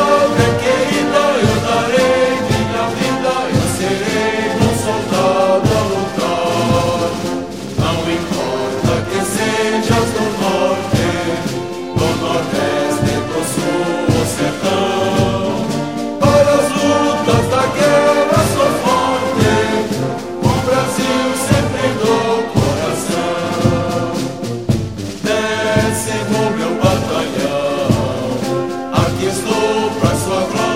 pátria querida, eu darei minha vida, eu serei bom soldado a lutar. Não importa que sejas do norte, do nordeste, do sul ou sertão, para as lutas da guerra sou forte, com o Brasil sempre do coração. Décimo meu batalhão, aqui estou pra sua glória.